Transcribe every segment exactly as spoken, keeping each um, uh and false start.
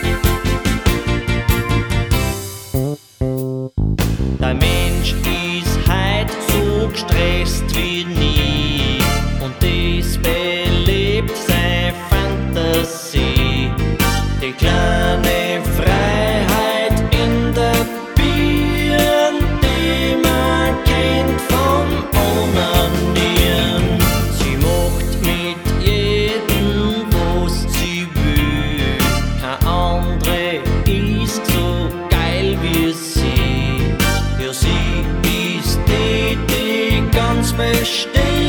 Der Mensch ist heut so gestresst wie nie und das belebt seine Fantasie. Die kleine Freiheit in der Birn, die man kennt vom Onanieren. Sie macht mit jedem, was sie will. Kein andere ist so geil wie sie. Ja, sie ist die, die ganz bestimmt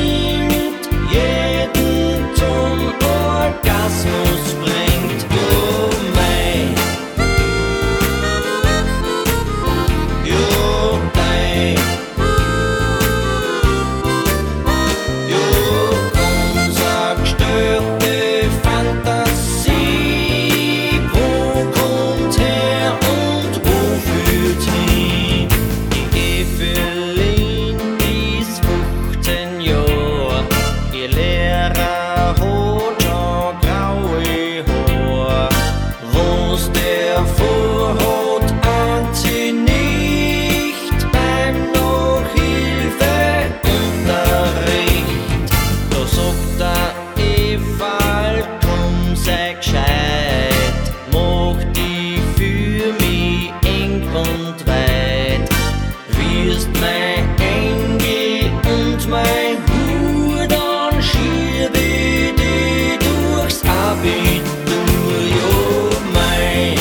jeden zum Orgasmus bringt. Oh mei, jo dei, jo unsere gestörte Fantasie. Wo kommt her und wo führt hin? Die Evelyn ist fünfzehn Jahre, ihr Lehrer hat schon graue Haar. Was der vorhat, ahnt sie nicht beim Nachhilfeunterricht. Da sagt der Ewald, komm, sei gescheit, mach die für mich eng und weit. Wirst mein Engel und mein Hut, dann schieb ich dich durchs Abitur. Jo mei,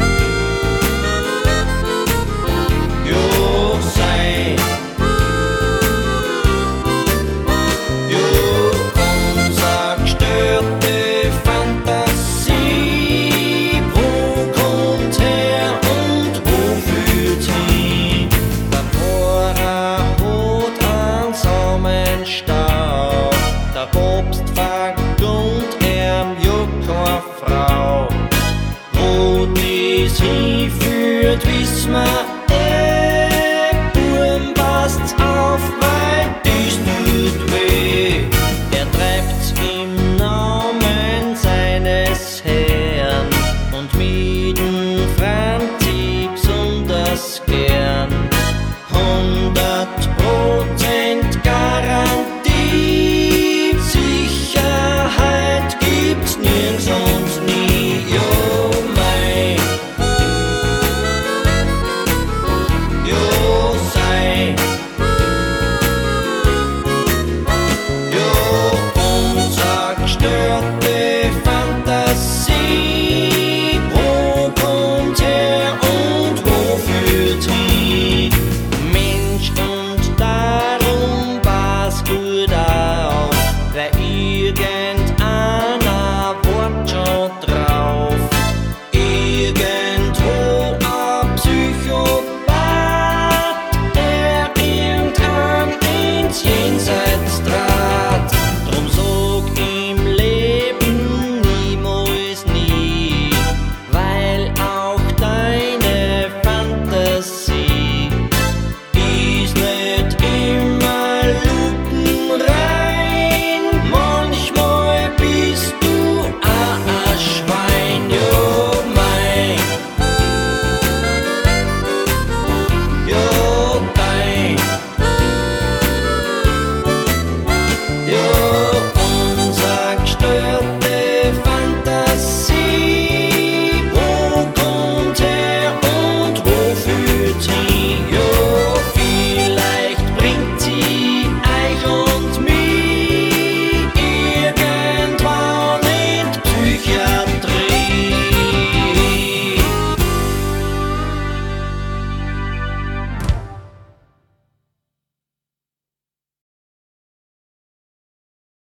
jo sei, jo unsere gestörte Fantasie. Wo kommt her und wo führt hin? Der Pfarrer hat einen Samenstab, der Papst vergönnt ihm ja keine Frau. Wo dies hinführt, wissen wir eh. Buben, passt's auf, weil dies tut weh. Er treibt's im Namen seines Herrn und mir